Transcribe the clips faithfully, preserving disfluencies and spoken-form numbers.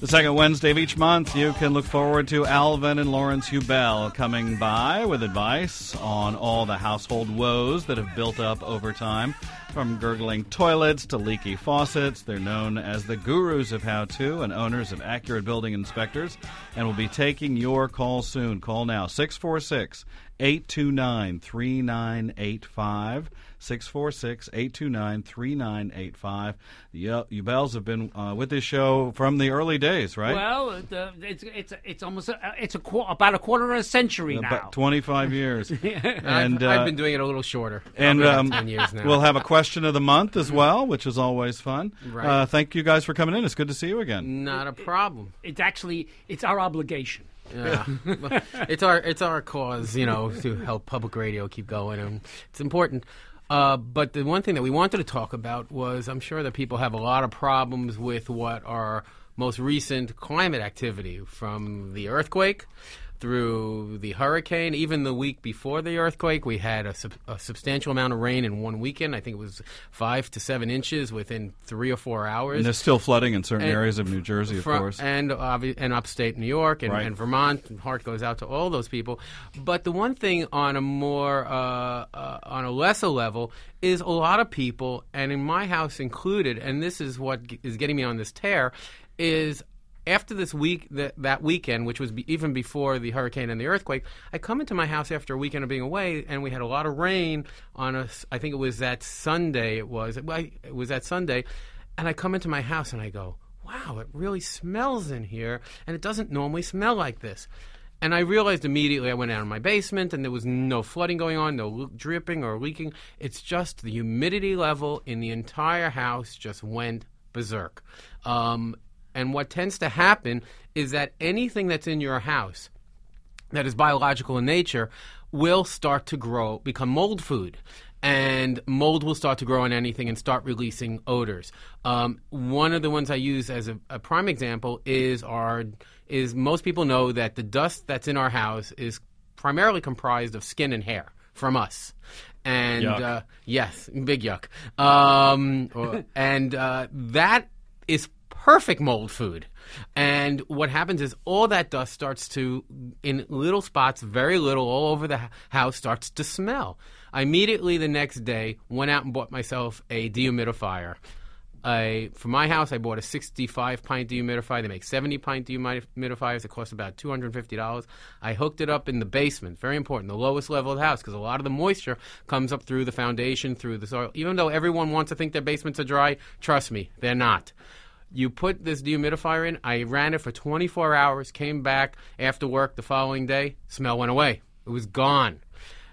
second Wednesday of each month, you can look forward to Alvin and Lawrence Hubel coming by with advice on all the household woes that have built up over time. From gurgling toilets to leaky faucets, they're known as the gurus of how-to and owners of Accurate Building Inspectors, and will be taking your call soon. Call now, six four six, eight two nine, three nine eight five. six four six, eight two nine, three nine eight five. The Hubels have been uh, with this show from the early days, right? Well, the, it's it's it's almost a, it's a qu- about a quarter of a century now. About twenty-five years. and I've, uh, I've been doing it a little shorter. And um, ten years now. We'll have a question of the month as well, which is always fun. Right. Uh, thank you guys for coming in. It's good to see you again. Not a problem. It's actually it's our obligation. Yeah, it's our it's our cause, you know, to help public radio keep going, and it's important. Uh, but the one thing that we wanted to talk about was, I'm sure that people have a lot of problems with what our most recent climate activity, from the earthquake through the hurricane. Even the week before the earthquake, we had a, sub- a substantial amount of rain in one weekend. I think it was five to seven inches within three or four hours. And there's still flooding in certain And areas of New Jersey, of from, course. And, obvi- and upstate New York and, Right. and Vermont. And heart goes out to all those people. But the one thing on a more, uh, uh, on a lesser level, is a lot of people, and in my house included, and this is what g- is getting me on this tear, is after this week, that, that weekend, which was be, even before the hurricane and the earthquake, I come into my house after a weekend of being away, and we had a lot of rain on a, I think it was that Sunday, it was, it was that Sunday, and I come into my house and I go, wow, it really smells in here, and it doesn't normally smell like this. And I realized immediately, I went down in my basement, and there was no flooding going on, no le- dripping or leaking. It's just the humidity level in the entire house just went berserk. Um, and what tends to happen is that anything that's in your house that is biological in nature will start to grow, become mold food. And mold will start to grow on anything and start releasing odors. Um, one of the ones I use as a, a prime example is our is most people know that the dust that's in our house is primarily comprised of skin and hair from us. And Yuck. uh, yes, big yuck. Um, or- and uh, that is perfect mold food. And what happens is all that dust starts to, in little spots, very little, all over the house, starts to smell. I immediately the next day went out and bought myself a dehumidifier. I, for my house, I bought a sixty-five pint dehumidifier. They make seventy pint dehumidifiers. It costs about two hundred fifty dollars. I hooked it up in the basement. Very important, the lowest level of the house, because a lot of the moisture comes up through the foundation, through the soil. Even though everyone wants to think their basements are dry, trust me, they're not. You put this dehumidifier in. I ran it for twenty-four hours, came back after work the following day. Smell went away. It was gone.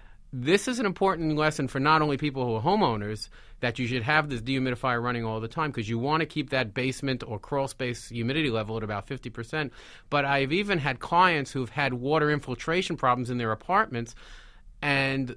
This is an important lesson for not only people who are homeowners, that you should have this dehumidifier running all the time, because you want to keep that basement or crawl space humidity level at about fifty percent. But I've even had clients who've had water infiltration problems in their apartments, and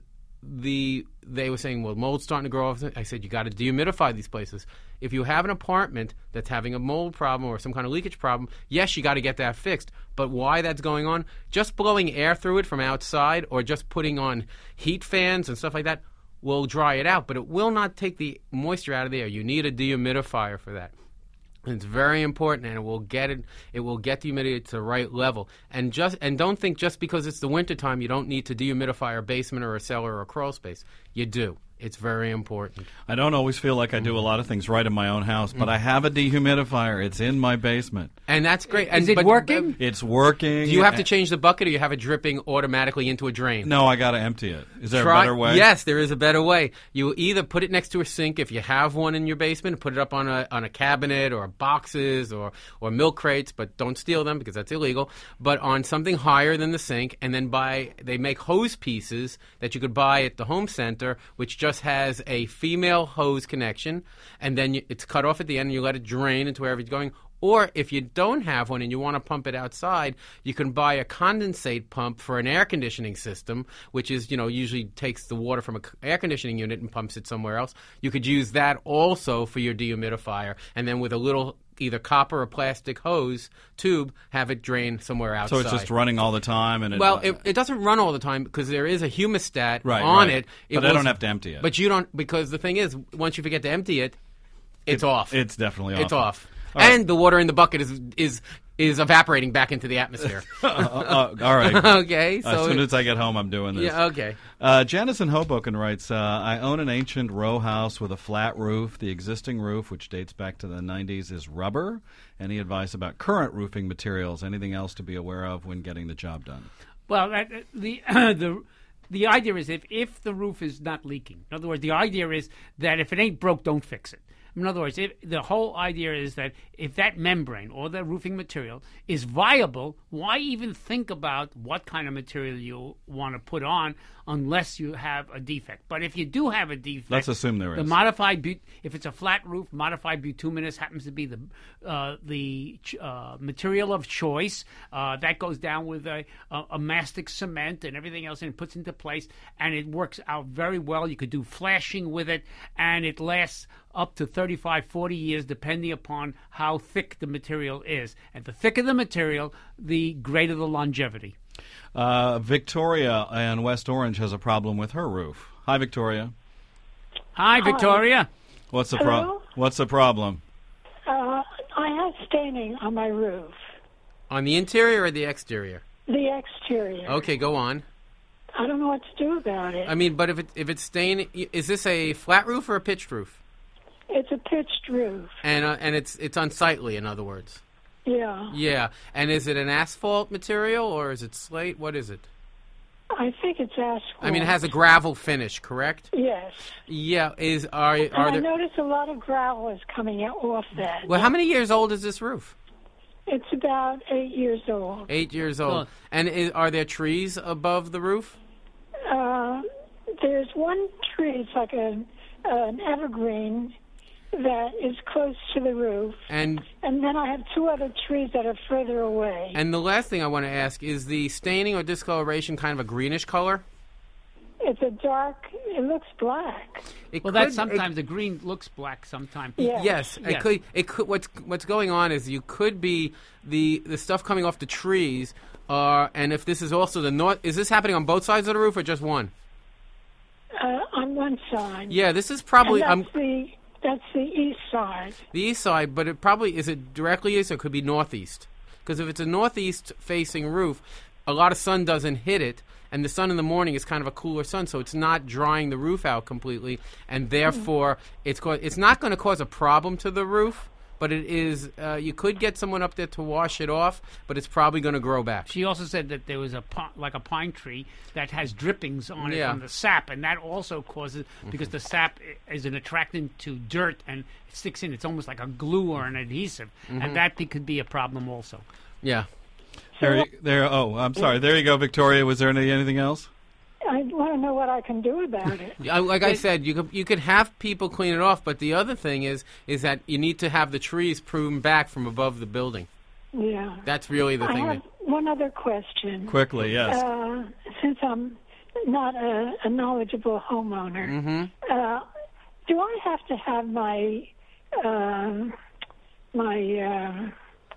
the they were saying, well, mold's starting to grow off. I said, you got to dehumidify these places. If you have an apartment that's having a mold problem or some kind of leakage problem, yes, you got to get that fixed. But why that's going on, just blowing air through it from outside or just putting on heat fans and stuff like that will dry it out, but it will not take the moisture out of the air. You need a dehumidifier for that. And it's very important, and it will get it. It will get the humidity to the right level. And just and don't think just because it's the wintertime you don't need to dehumidify a basement or a cellar or a crawl space. You do. It's very important. I don't always feel like I do a lot of things right in my own house, but I have a dehumidifier. It's in my basement. And that's great. Is and, it but, working? It's working. Do you have to change the bucket, or you have it dripping automatically into a drain? No, I got to empty it. Is there Try, a better way? Yes, there is a better way. You either put it next to a sink if you have one in your basement, put it up on a on a cabinet or boxes or, or milk crates, but don't steal them because that's illegal. But on something higher than the sink, and then buy, they make hose pieces that you could buy at the home center, which just has a female hose connection, and then you, it's cut off at the end, and you let it drain into wherever it's going. Or if you don't have one and you want to pump it outside, you can buy a condensate pump for an air conditioning system, which is, you know, usually takes the water from an air conditioning unit and pumps it somewhere else. You could use that also for your dehumidifier, and then with a little either copper or plastic hose tube, have it drain somewhere outside. So it's just running all the time? and it, Well, it, it doesn't run all the time because there is a humostat right, on right. it. it but was, I don't have to empty it. But you don't, because the thing is, once you forget to empty it, it's it, off. It's definitely off. It's off. right. and the water in the bucket is is is evaporating back into the atmosphere. uh, uh, all right. Okay, so as soon as I get home, I'm doing this. yeah, okay. Uh, Janice in Hoboken writes, uh, I own an ancient row house with a flat roof. The existing roof, which dates back to the nineties, is rubber. Any advice about current roofing materials? Anything else to be aware of when getting the job done? Well, that, the the the idea is if if the roof is not leaking. In other words, the idea is that if it ain't broke, don't fix it. In other words, if, the whole idea is that if that membrane or the roofing material is viable, why even think about what kind of material you want to put on unless you have a defect? But if you do have a defect, Let's assume there the is. modified but- if it's a flat roof, modified bituminous happens to be the uh, the uh, material of choice. Uh, that goes down with a, a, a mastic cement and everything else, and it puts into place, and it works out very well. You could do flashing with it, and it lasts up to thirty-five, forty years, depending upon how thick the material is. And the thicker the material, the greater the longevity. Uh, Victoria in West Orange has a problem with her roof. Hi, Victoria. Hi, Victoria. What's the Hello? pro- What's the problem? Uh, I have staining on my roof, On the interior or the exterior? the exterior. Okay, go on. I don't know what to do about it. I mean, but if it if it's staying, is this a flat roof or a pitched roof? It's a pitched roof. And uh, and it's it's unsightly, in other words. Yeah. Yeah. And is it an asphalt material or is it slate? What is it? I think it's asphalt. I mean, it has a gravel finish, correct? Yes. Yeah. Is are And are I there? notice a lot of gravel is coming out off that. Well, how many years old is this roof? It's about eight years old. Eight years old. Well- And is, are there trees above the roof? Uh, there's one tree, it's like a, an evergreen that is close to the roof. And And then I have two other trees that are further away. and the last thing I want to ask is the staining or discoloration kind of a greenish color? It's a dark, it looks black. It Well, could- that's sometimes the green looks black sometimes. Yeah. Yes, it Yes. could. It could. What's what's going on is you could be the the stuff coming off the trees, uh, and if this is also the north, is this happening on both sides of the roof or just one? Uh, on one side. Yeah, this is probably and um, that's the that's the east side. the east side, but it probably is it directly east or it could be northeast. Because if it's a northeast facing roof, a lot of sun doesn't hit it, and the sun in the morning is kind of a cooler sun, so it's not drying the roof out completely, and therefore it's co- it's not going to cause a problem to the roof. But it is, uh, you could get someone up there to wash it off, but it's probably going to grow back. She also said that there was a pi- like a pine tree that has drippings on it Yeah. from the sap, and that also causes because the sap i- is an attractant to dirt and it sticks in. It's almost like a glue or an adhesive, and that be- could be a problem also. Yeah. There, you- there. Oh, I'm sorry. There you go, Victoria. Was there any, anything else? I want to know what I can do about it. I- Like I said, you could you could have people clean it off, but the other thing is is that you need to have the trees pruned back from above the building. Yeah. That's really the I thing. have That, one other question. Quickly, yes. Uh, since I'm not a, a knowledgeable homeowner, Mm-hmm. uh, do I have to have my um my uh,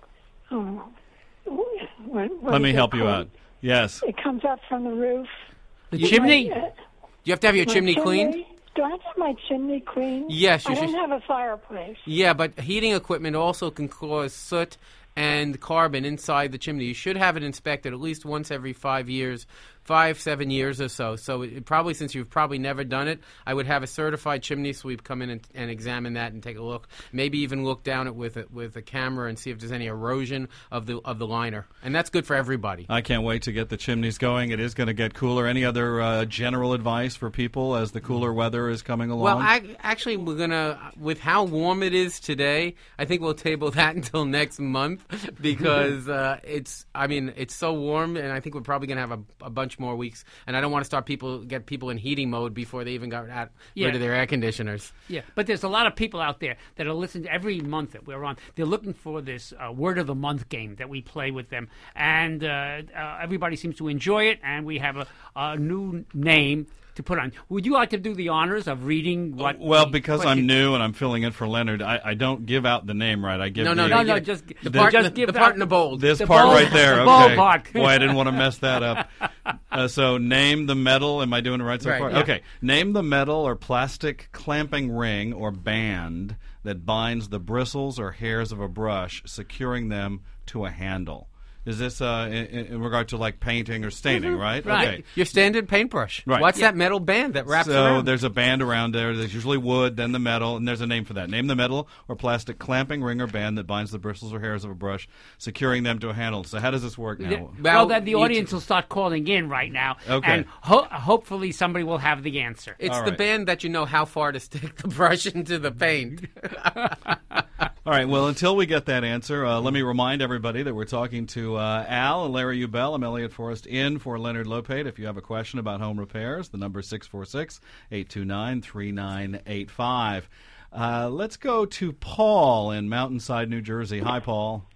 oh, what, what Let is me it help you called? out. Yes. It comes up from the roof. The You- chimney. My, uh, you have to have your my chimney cleaned. Do I have to have my chimney cleaned? Yes, you I don't should- have a fireplace. Yeah, but heating equipment also can cause soot and carbon inside the chimney. You should have it inspected at least once every five years, five, seven years or so. So it, probably since you've probably never done it, I would have a certified chimney sweep come in and, and examine that and take a look. Maybe even look down it with it with a camera and see if there's any erosion of the of the liner. And that's good for everybody. I can't wait to get the chimneys going. It is going to get cooler. Any other uh, general advice for people as the cooler weather is coming along? Well, I, actually, we're gonna with how warm it is today. I think we'll table that until next month because uh, it's. I mean, it's so warm, and I think we're probably gonna have a, a bunch more weeks. And I don't want to start people get people in heating mode before they even got out, Yeah. rid of their air conditioners. Yeah, but there's a lot of people out there that are listening to every month that we're on. They're looking for this uh, word of the month game that we play with them, and uh, uh, everybody seems to enjoy it. And we have a, a new name to put on. Would you like to do the honors of reading what? well, the because question- I'm new and I'm filling in for Leonard, I, I don't give out the name right. I give No, no, the, No, no, no, yeah. just The the, part, just the, give the that- part in the bold. this the part bold- right there. the bold Okay. part. Boy, I didn't want to mess that up. Uh, so name the metal. Am I doing it right so Right, far? yeah. Okay. Name the metal or plastic clamping ring or band that binds the bristles or hairs of a brush, securing them to a handle. Is this uh, in, in regard to like painting or staining, right? Right. Okay. Your standard paintbrush. Right. What's Yeah. that metal band that wraps So around? there's a band around there. There's usually wood, then the metal, and there's a name for that. Name the metal or plastic clamping ring or band that binds the bristles or hairs of a brush, securing them to a handle. So how does this work now? well, Well, then the you audience t- will start calling in right now, Okay. and ho- hopefully somebody will have the answer. It's All the right. band that you know how far to stick the brush into the paint. All right, well, until we get that answer, uh, let me remind everybody that we're talking to uh, Al and Larry Ubell. I'm Elliot Forrest in for Leonard Lopate. If you have a question about home repairs, the number is six four six, eight two nine, three nine eight five. Uh, let's go to Paul in Mountainside, New Jersey. Hi, Paul.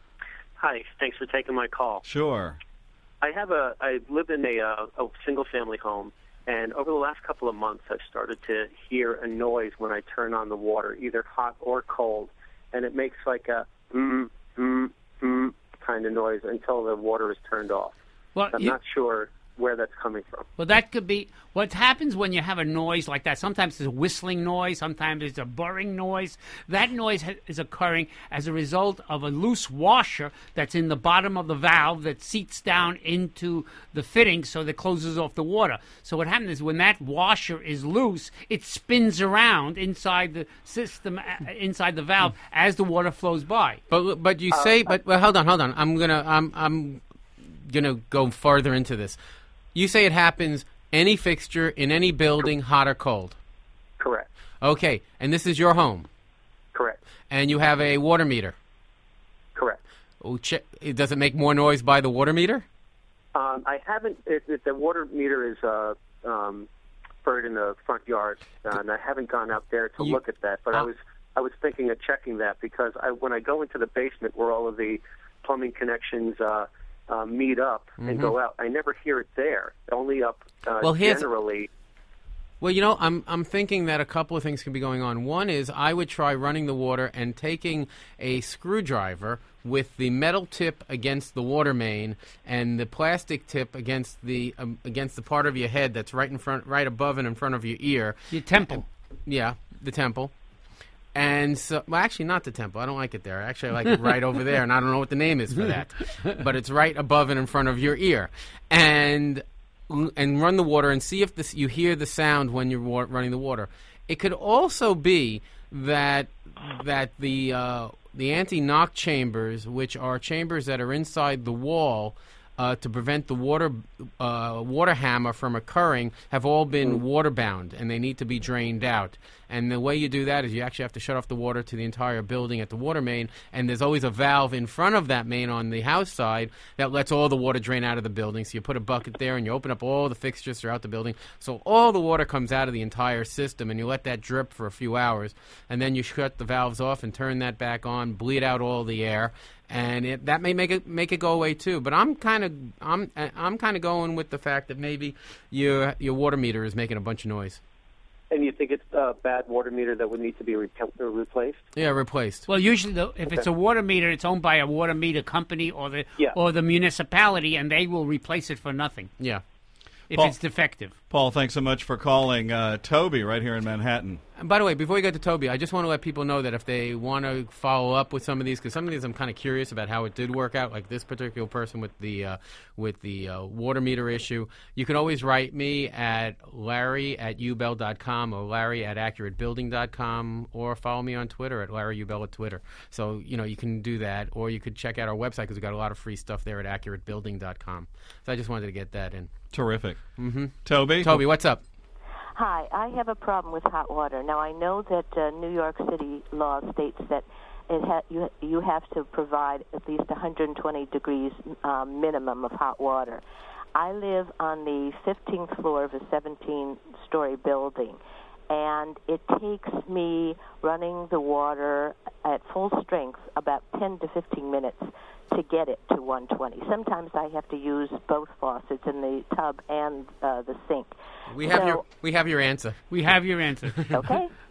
Hi, thanks for taking my call. Sure. I have a I live in a, uh, a single family home, and over the last couple of months, I've started to hear a noise when I turn on the water, either hot or cold, and it makes like a mm mm mm kind of noise until the water is turned off. Well, I'm you- not sure where that's coming from. Well, that could be what happens when you have a noise like that. Sometimes it's a whistling noise, sometimes it's a burring noise. That noise ha- is occurring as a result of a loose washer that's in the bottom of the valve that seats down into the fitting so that closes off the water. So what happens is when that washer is loose, it spins around inside the system, uh, inside the valve as the water flows by. But but you say but well, hold on, hold on. I'm gonna I'm I'm gonna go further into this. You say it happens any fixture in any building, hot or cold. Correct. Okay, and this is your home, Correct. and you have a water meter. Correct. Oh, che- does it make more noise by the water meter? Um, I haven't. It, it, the water meter is uh, um, buried in the front yard, uh, and I haven't gone out there to You- look at that. But I Uh, was I was thinking of checking that because I, when I go into the basement where all of the plumbing connections uh, uh, meet up and go out, I never hear it there. Only up uh, Well, here's- generally. Well, you know, I'm I'm thinking that a couple of things can be going on. One is I would try running the water and taking a screwdriver with the metal tip against the water main and the plastic tip against the um, against the part of your head that's right in front, right above and in front of your ear. Your temple. Yeah, the temple. And so, well, actually, not the temple. I don't like it there. Actually, I like it right over there, and I don't know what the name is for that. But it's right above and in front of your ear. And and run the water and see if this, you hear the sound when you're wa- running the water. It could also be that that the uh, the anti-knock chambers, which are chambers that are inside the wall uh, to prevent the water uh, water hammer from occurring, have all been water-bound, and they need to be drained out. And the way you do that is you actually have to shut off the water to the entire building at the water main, and there's always a valve in front of that main on the house side that lets all the water drain out of the building. So you put a bucket there, and you open up all the fixtures throughout the building, so all the water comes out of the entire system, and you let that drip for a few hours, and then you shut the valves off and turn that back on, bleed out all the air, and it, that may make it make it go away too. But I'm kind of I'm I'm kind of going with the fact that maybe your your water meter is making a bunch of noise. And you think it's a bad water meter that would need to be re- replaced? Yeah, replaced. Well, usually, the, if it's a water meter, it's owned by a water meter company or the Yeah. or the municipality, and they will replace it for nothing Yeah. if Paul- it's defective. Paul, thanks so much for calling. Uh, Toby, right here in Manhattan. And by the way, before you get to Toby, I just want to let people know that if they want to follow up with some of these, because some of these I'm kind of curious about how it did work out, like this particular person with the uh, with the uh, water meter issue, you can always write me at larry at ubell dot com or larry at accurate building dot com or follow me on Twitter at Larry Ubell at Twitter. So, you know, you can do that, or you could check out our website because we've got a lot of free stuff there at accurate building dot com. So I just wanted to get that in. Terrific. Mm-hmm. Toby? Toby, what's up? Hi, I have a problem with hot water. Now, I know that uh, New York City law states that it ha- you, you have to provide at least one hundred twenty degrees um, minimum of hot water. I live on the fifteenth floor of a seventeen-story building, and it takes me running the water at full strength about ten to fifteen minutes to get it to one twenty. Sometimes I have to use both faucets in the tub and uh, the sink. We have So- your we have your answer. We have your answer. Okay.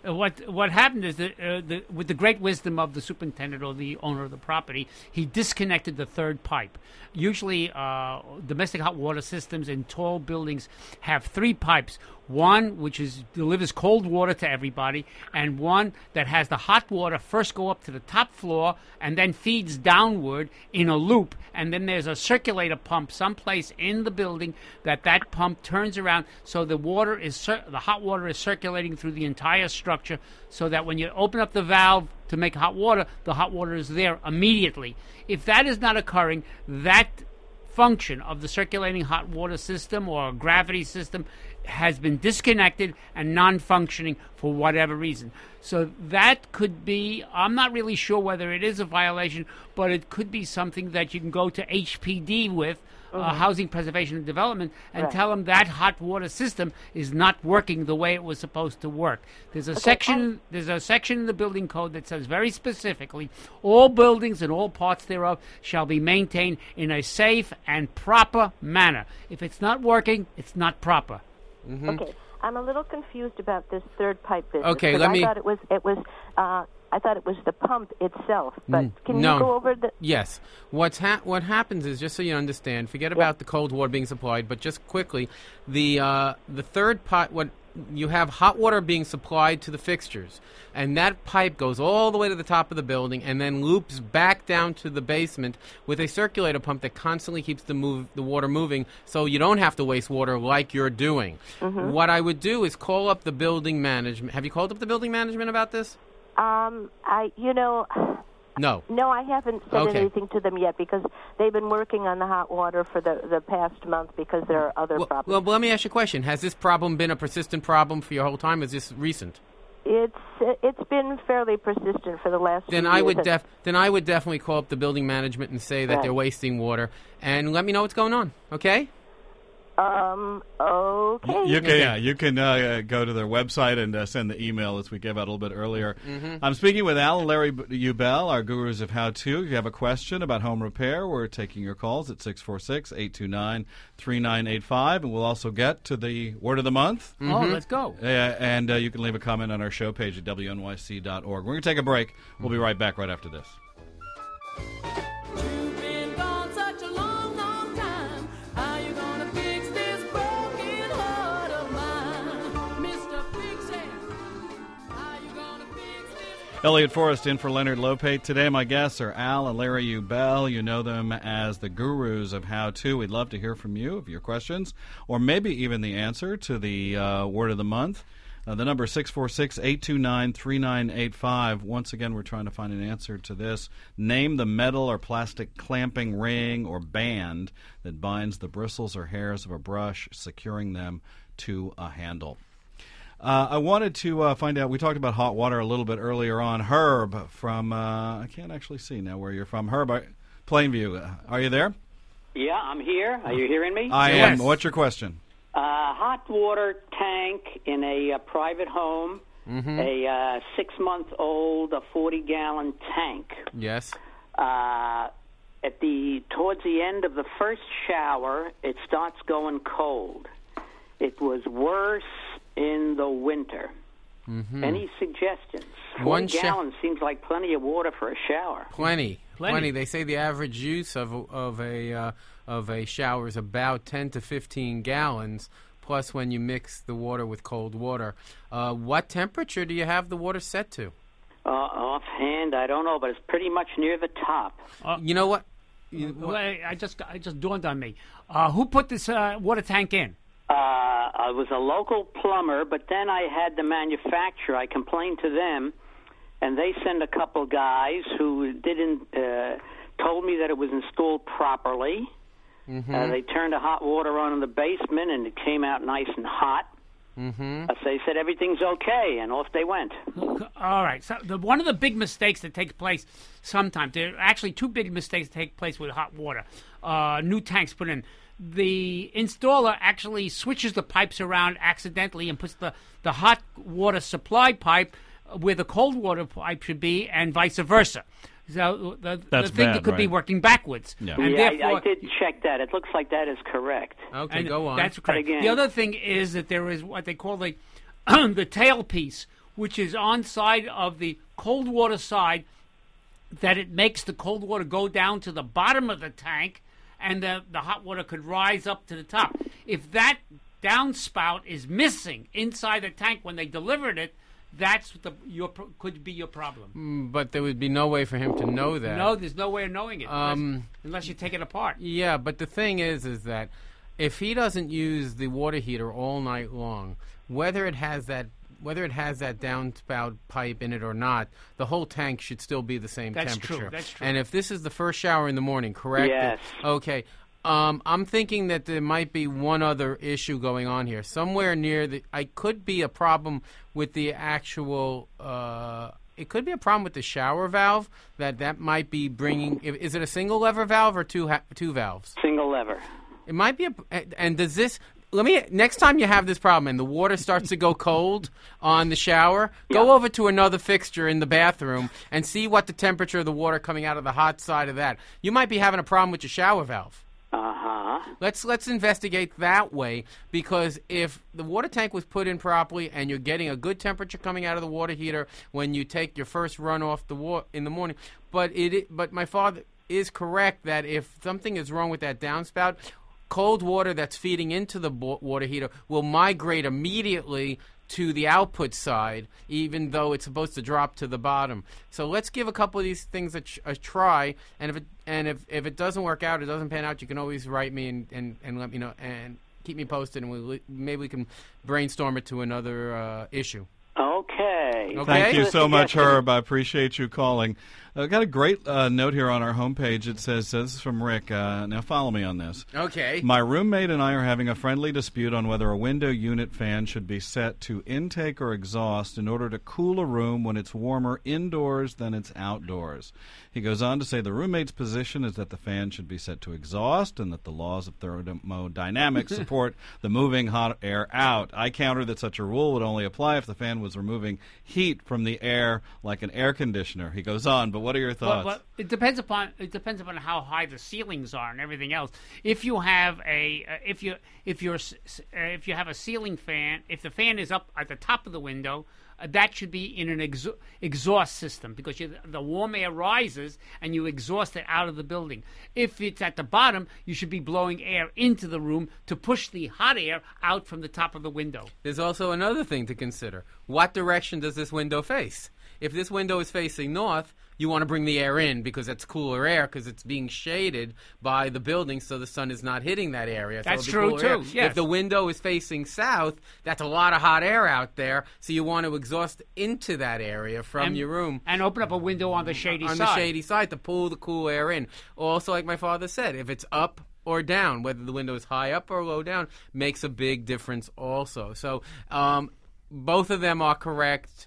Uh, What what happened is that uh, the, with the great wisdom of the superintendent or the owner of the property, he disconnected the third pipe. Usually, uh, domestic hot water systems in tall buildings have three pipes. One which is delivers cold water to everybody, and one that has the hot water first go up to the top floor and then feeds downward in a loop. And then there's a circulator pump someplace in the building that that pump turns around, so the water is cir- the hot water is circulating through the entire structure, so that when you open up the valve to make hot water, the hot water is there immediately. If that is not occurring, that function of the circulating hot water system or gravity system has been disconnected and non-functioning for whatever reason. So that could be, I'm not really sure whether it is a violation, but it could be something that you can go to H P D with, uh, Housing Preservation and Development, and Right. tell them that hot water system is not working the way it was supposed to work. There's a section there's a section in the building code that says very specifically, all buildings and all parts thereof shall be maintained in a safe and proper manner. If it's not working, it's not proper. Okay, I'm a little confused about this third pipe business. Okay, 'cause let I me- thought it was it was uh, I thought it was the pump itself. But can no. you go over the? Yes. What's ha- what happens is, just so you understand, forget about the cold water being supplied, but just quickly, the uh, the third pipe, what you have hot water being supplied to the fixtures, and that pipe goes all the way to the top of the building and then loops back down to the basement with a circulator pump that constantly keeps the move the water moving, so you don't have to waste water like you're doing. What I would do is call up the building management. Have you called up the building management about this? Um, I you know. No. No, I haven't said Okay. anything to them yet because they've been working on the hot water for the, the past month because there are other Well, problems. well, let me ask you a question. Has this problem been a persistent problem for your whole time? Is this recent? It's it's been fairly persistent for the last. Then few I years. would def- then I would definitely call up the building management and say that Right. they're wasting water, and let me know what's going on. Okay? Um. Okay. You can, yeah, you can uh, go to their website and uh, send the email as we gave out a little bit earlier. I'm speaking with Al and Larry Ubell, our gurus of how-to. If you have a question about home repair, we're taking your calls at six four six, eight two nine, three nine eight five, and we'll also get to the word of the month. Oh, let's go. Uh, and uh, you can leave a comment on our show page at W N Y C dot org. We're going to take a break. We'll be right back right after this. You've been gone such a long, long time. How you gonna fix this broken heart of mine, Mister Fix-It? How you gonna fix this? Elliot Forrest in for Leonard Lopate. Today my guests are Al and Larry Ubell. You know them as the gurus of how-to. We'd love to hear from you of your questions, or maybe even the answer to the uh, word of the month. Uh, the number is six four six, eight two nine, three nine eight five. Once again, we're trying to find an answer to this. Name the metal or plastic clamping ring or band that binds the bristles or hairs of a brush, securing them to a handle. Uh, I wanted to uh, find out, we talked about hot water a little bit earlier on. Herb from, uh, I can't actually see now where you're from. Herb, I- Plainview, uh, are you there? Yeah, I'm here. Are you hearing me? I Yes. am. What's your question? Uh, hot water tank in a uh, private home, a uh, six-month-old, a forty-gallon tank. Yes. Uh, at the towards the end of the first shower, it starts going cold. It was worse in the winter. Any suggestions? Forty One sho- gallons seems like plenty of water for a shower. Plenty. Plenty. They say the average use of a, of a uh, of a shower is about ten to fifteen gallons. Plus, when you mix the water with cold water, uh, what temperature do you have the water set to? Uh, offhand, I don't know, but it's pretty much near the top. You know what? You- Well, I I just I just dawned on me. Uh, who put this uh, water tank in? Uh, I was a local plumber, but then I had the manufacturer. I complained to them, and they sent a couple guys who didn't uh, told me that it was installed properly. Mm-hmm. Uh, they turned the hot water on in the basement, and it came out nice and hot. Mm-hmm. Uh, so they said everything's okay, and off they went. All right. So the, one of the big mistakes that takes place sometimes, there are actually two big mistakes that take place with hot water. Uh, new tanks put in. The installer actually switches the pipes around accidentally and puts the, the hot water supply pipe where the cold water pipe should be, and vice versa. So the, That's the thing bad, that could be right? working backwards. Yeah. And yeah, therefore, I, I did check that. It looks like that is correct. Okay, and go on. That's correct. again- The other thing is that there is what they call the the tailpiece, which is on side of the cold water side, that it makes the cold water go down to the bottom of the tank, and the, the hot water could rise up to the top. If that downspout is missing inside the tank when they delivered it, that's the your could be your problem. Mm, But there would be no way for him to know that. No, there's no way of knowing it unless, Um, unless you take it apart. Yeah, but the thing is, is that if he doesn't use the water heater all night long, whether it has that whether it has that downspout pipe in it or not, the whole tank should still be the same That's temperature. true, that's true. And if this is the first shower in the morning, correct? Yes. Okay. Um, I'm thinking that there might be one other issue going on here. Somewhere near the, I could be a problem with the actual. Uh, it could be a problem with the shower valve. That that might be bringing. Is it a single lever valve or two ha- two valves? Single lever. It might be a. And does this? Let me. Next time you have this problem and the water starts to go cold on the shower, go Yeah. over to another fixture in the bathroom and see what the temperature of the water coming out of the hot side of that. You might be having a problem with your shower valve. Uh-huh. Let's let's investigate that way, because if the water tank was put in properly and you're getting a good temperature coming out of the water heater when you take your first run off the wa- in the morning, but it but my father is correct that if something is wrong with that downspout, cold water that's feeding into the bo- water heater will migrate immediately to the output side, even though it's supposed to drop to the bottom. So let's give a couple of these things a, ch- a try, and if it and if, if it doesn't work out, it doesn't pan out, you can always write me and, and, and let me know and keep me posted, and we maybe we can brainstorm it to another uh, issue. Okay. Okay. Thank you Good so much, suggestion. Herb. I appreciate you calling. I got a great uh, note here on our homepage. It says, this is from Rick. Uh, now follow me on this. Okay. My roommate and I are having a friendly dispute on whether a window unit fan should be set to intake or exhaust in order to cool a room when it's warmer indoors than it's outdoors. He goes on to say the roommate's position is that the fan should be set to exhaust and that the laws of thermodynamics support the moving hot air out. I counter that such a rule would only apply if the fan was removing heat from the air like an air conditioner. He goes on, but what are your thoughts? Well, well, it depends upon it depends upon how high the ceilings are and everything else. If you have a uh, if you if you're s- s- uh, if you have a ceiling fan, if the fan is up at the top of the window, uh, that should be in an exo- exhaust system, because you, the warm air rises and you exhaust it out of the building. If it's at the bottom, you should be blowing air into the room to push the hot air out from the top of the window. There's also another thing to consider. What direction does this window face? If this window is facing north, you want to bring the air in because it's cooler air, because it's being shaded by the building so the sun is not hitting that area. So That's it'll be true, cooler air. too, yes. If the window is facing south, that's a lot of hot air out there, so you want to exhaust into that area from and, your room. and open up a window on the shady on side. the shady side to pull the cool air in. Also, like my father said, if it's up or down, whether the window is high up or low down, makes a big difference also. So um, both of them are correct.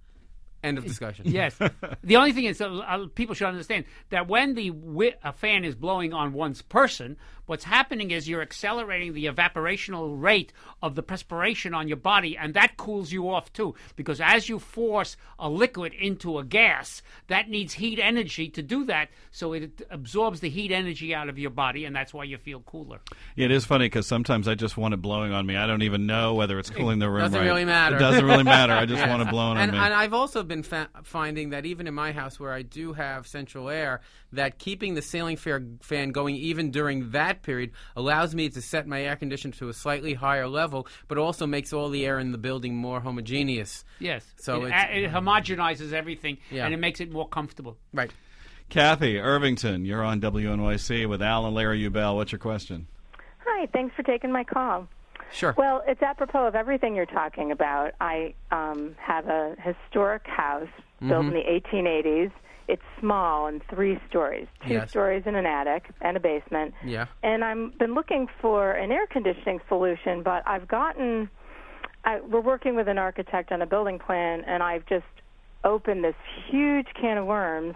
End of discussion. Yes. The only thing is, uh, uh, people should understand that when the wi- a fan is blowing on one's person, what's happening is you're accelerating the evaporational rate of the perspiration on your body, and that cools you off too. Because as you force a liquid into a gas, that needs heat energy to do that, so it absorbs the heat energy out of your body, and that's why you feel cooler. Yeah, it is funny because sometimes I just want it blowing on me. I don't even know whether it's cooling the room doesn't right. really matter. It doesn't really matter. I just want it blowing on and, me. and I've also been fa- finding that even in my house where I do have central air, that keeping the ceiling fair fan going even during that period allows me to set my air conditioner to a slightly higher level, but also makes all the air in the building more homogeneous. Yes. So it, it's- a- it homogenizes everything, Yeah. and it makes it more comfortable. Right. Kathy Irvington, you're on W N Y C with Al and Larry Ubell. What's your question? Hi, thanks for taking my call. Sure. Well, it's apropos of everything you're talking about. I um, have a historic house built in the eighteen eighties. It's small and three stories, two Yes. stories in an attic and a basement. Yeah. And I've been looking for an air conditioning solution, but I've gotten, I, we're working with an architect on a building plan, and I've just opened this huge can of worms,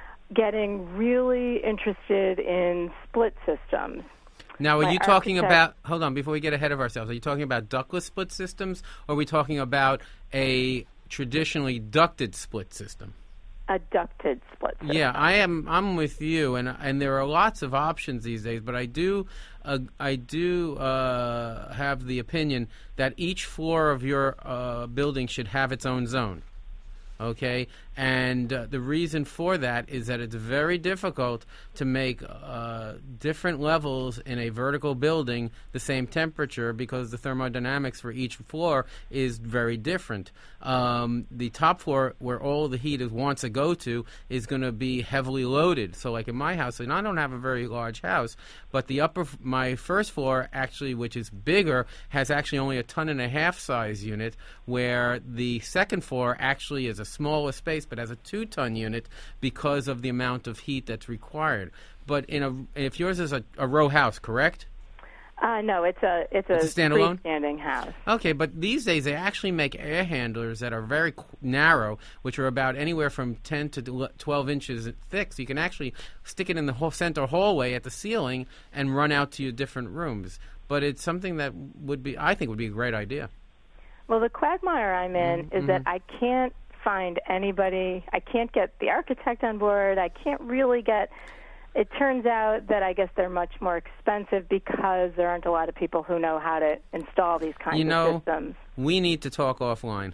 getting really interested in split systems. Now, are My you talking architect- about, hold on, before we get ahead of ourselves, are you talking about ductless split systems, or are we talking about a traditionally ducted split system? a ducted split system. Yeah, I am. I'm with you, and and there are lots of options these days. But I do, uh, I do uh, have the opinion that each floor of your uh, building should have its own zone. Okay, and uh, the reason for that is that it's very difficult to make uh, different levels in a vertical building the same temperature because the thermodynamics for each floor is very different. Um, the top floor, where all the heat is, wants to go to, is going to be heavily loaded. So, like in my house, and I don't have a very large house, but the upper, my first floor actually, which is bigger, has actually only a ton and a half size unit, where the second floor actually is a smaller space but has a two-ton unit because of the amount of heat that's required. But in a, if yours is a, a row house, correct? Uh, no, it's a it's a, It's a standalone? freestanding house. Okay, but these days they actually make air handlers that are very qu- narrow, which are about anywhere from ten to twelve inches thick. So you can actually stick it in the whole center hallway at the ceiling and run out to your different rooms. But it's something that would be, I think, would be a great idea. Well, the quagmire I'm in Mm-hmm. is that I can't find anybody. I can't get the architect on board. I can't really get. It turns out that I guess they're much more expensive because there aren't a lot of people who know how to install these kinds You know, of systems. we need to talk offline.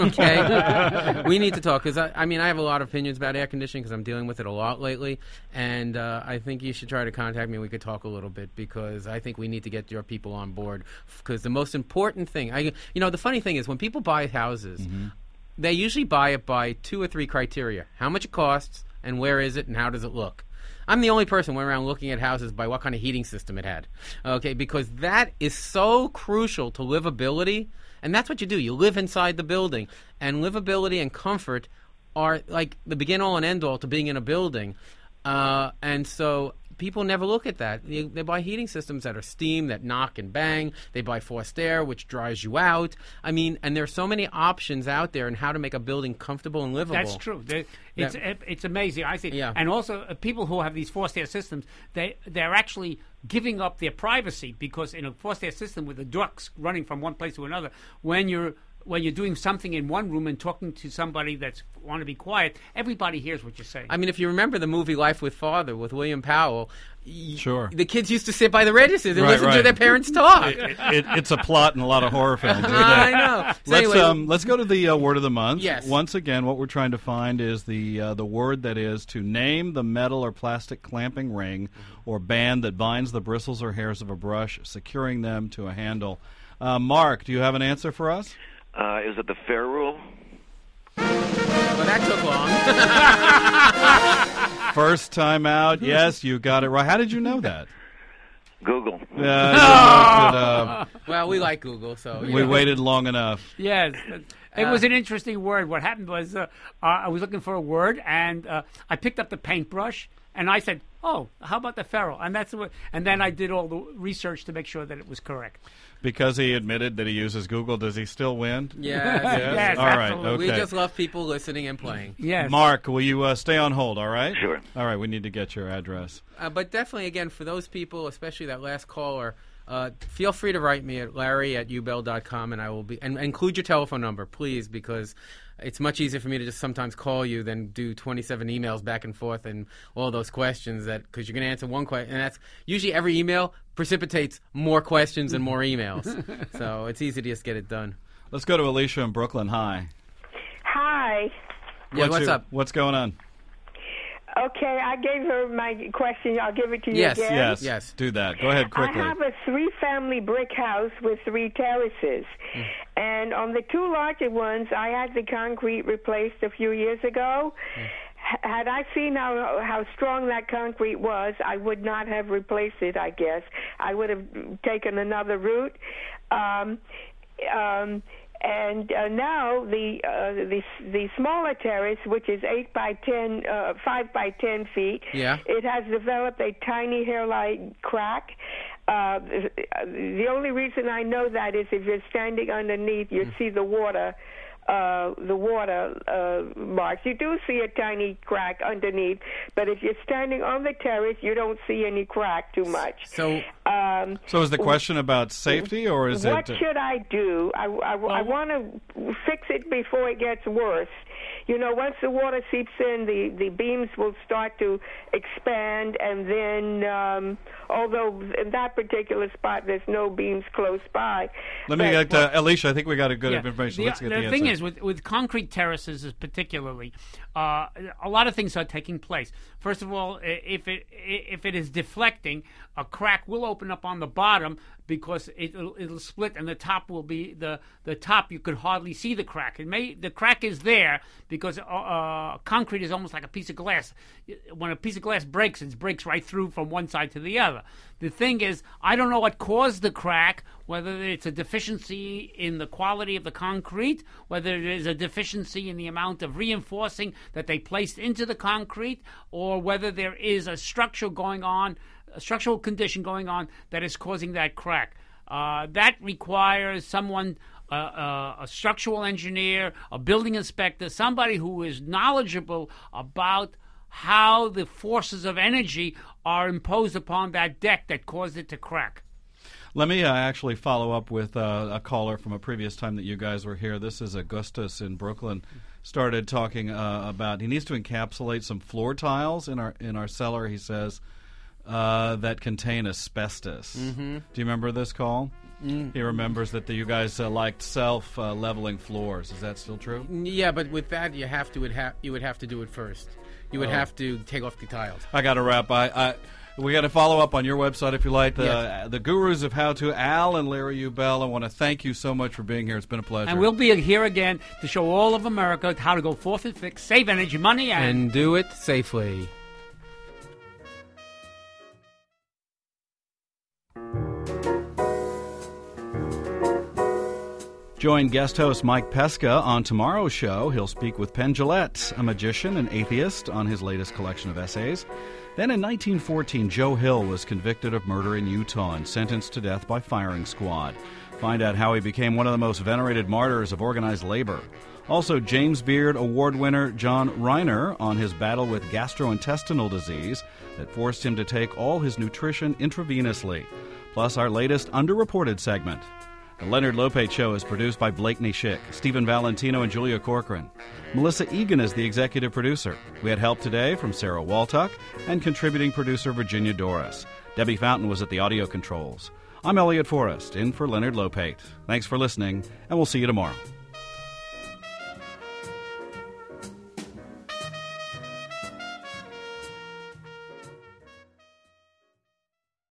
Okay, we need to talk because I, I mean I have a lot of opinions about air conditioning because I'm dealing with it a lot lately, and uh, I think you should try to contact me. We could talk a little bit because I think we need to get your people on board. Because the most important thing, I you know, the funny thing is when people buy houses, Mm-hmm. they usually buy it by two or three criteria: how much it costs, and where is it, and how does it look. I'm the only person who went around looking at houses by what kind of heating system it had. Okay, because that is so crucial to livability, and that's what you do. You live inside the building, and livability and comfort are like the begin-all and end-all to being in a building. Uh, and so people never look at that. They, they buy heating systems that are steam, that knock and bang. They buy forced air, which dries you out. I mean, and there are so many options out there on how to make a building comfortable and livable. That's true. They, it's That- it's amazing. I think, Yeah. and also uh, people who have these forced air systems, they they're actually giving up their privacy because in a forced air system with the ducts running from one place to another, when you're when you're doing something in one room and talking to somebody that's want to be quiet, everybody hears what you're saying. I mean, if you remember the movie Life with Father with William Powell, y- Sure. the kids used to sit by the registers and Right, listen to right. their parents talk. It, it, it's a plot in a lot of horror films. isn't it? I know. So Let's anyway, um, let's go to the uh, word of the month. Yes. Once again, what we're trying to find is the uh, the word that is to name the metal or plastic clamping ring or band that binds the bristles or hairs of a brush, securing them to a handle. Uh, Mark, do you have an answer for us? Uh, is it the fair rule? well, that took long. First time out. Yes, you got it right. How did you know that? Google. Uh, you looked it up. Well, we like Google, so you We know. waited long enough. Yes. It Uh, was an interesting word. What happened was uh, uh, I was looking for a word, and uh, I picked up the paintbrush, and I said, "Oh, how about the ferrule?" And that's what. And then I did all the research to make sure that it was correct. Because he admitted that he uses Google, does he still win? Yes, Yes? Yes, All right, absolutely. okay. We just love people listening and playing. Yes. Mark, will you uh, stay on hold, all right? Sure. All right, we need to get your address. Uh, but definitely, again, for those people, especially that last caller, uh, feel free to write me at larry at ubell dot com, and I will be and include your telephone number, please, because it's much easier for me to just sometimes call you than do twenty-seven emails back and forth and all those questions that because you're going to answer one question, and that's usually every email precipitates more questions and more emails. So it's easy to just get it done. Let's go to Alicia in Brooklyn. Hi. Hi. Yeah, what's your- up? What's going on? Okay, I gave her my question. I'll give it to you Yes, again. Yes. Yes. Do that. Go ahead quickly. I have a three-family brick house with three terraces. Mm. And on the two larger ones, I had the concrete replaced a few years ago. Mm. H- Had I seen how how strong that concrete was, I would not have replaced it, I guess. I would have taken another route. Um, um, and uh, now the uh, the the smaller terrace, which is eight by ten, uh, five by ten feet, Yeah. it has developed a tiny hairline crack. Uh, the only reason I know that is if you're standing underneath, you see the water. Uh, the water uh, marks. You do see a tiny crack underneath, but if you're standing on the terrace, you don't see any crack too much. So, um, So is the question about safety, or is what it... should I do? I, I, I want to fix it before it gets worse. you know, once the water seeps in, the, the beams will start to expand, and then, um, although in that particular spot there's no beams close by. Let me but, get uh, Alicia. I think we got a good Yeah. information. The, Let's get the the thing answer. is, with, with concrete terraces, is particularly, uh, a lot of things are taking place. First of all, i- if it i- if it is deflecting, a crack will open up on the bottom because it'll, it'll split, and the top will be the the top. You could hardly see the crack. It may the crack is there because uh, uh, concrete is almost like a piece of glass. When a piece of glass breaks, it breaks right through from one side to the other. The thing is, I don't know what caused the crack, whether it's a deficiency in the quality of the concrete, whether it is a deficiency in the amount of reinforcing that they placed into the concrete, or whether there is a structure going on, a structural condition going on that is causing that crack. Uh, that requires someone, uh, uh, a structural engineer, a building inspector, somebody who is knowledgeable about how the forces of energy are imposed upon that deck that caused it to crack. Let me uh, actually follow up with uh, a caller from a previous time that you guys were here. This is Augustus in Brooklyn. Started talking uh, about he needs to encapsulate some floor tiles in our in our cellar. He says uh, that contain asbestos. Mm-hmm. Do you remember this call? Mm. He remembers that the, you guys uh, liked self uh, leveling floors. Is that still true? Yeah, but with that, you have to would have you would have to do it first. You would Oh. have to take off the tiles. I got to wrap. I, I we got to follow up on your website if you like. The Yes. the gurus of how to, Al and Larry Ubell. I want to thank you so much for being here. It's been a pleasure. And we'll be here again to show all of America how to go forth and fix, save energy, money, and, And do it safely. Join guest host Mike Pesca on tomorrow's show. He'll speak with Penn Jillette, a magician and atheist, on his latest collection of essays. Then in nineteen fourteen, Joe Hill was convicted of murder in Utah and sentenced to death by firing squad. Find out how he became one of the most venerated martyrs of organized labor. Also, James Beard Award winner John Reiner on his battle with gastrointestinal disease that forced him to take all his nutrition intravenously. Plus, our latest underreported segment. The Leonard Lopate Show is produced by Blakeney Schick, Stephen Valentino, and Julia Corcoran. Melissa Egan is the executive producer. We had help today from Sarah Waltuck and contributing producer Virginia Doris. Debbie Fountain was at the audio controls. I'm Elliot Forrest, in for Leonard Lopate. Thanks for listening, and we'll see you tomorrow.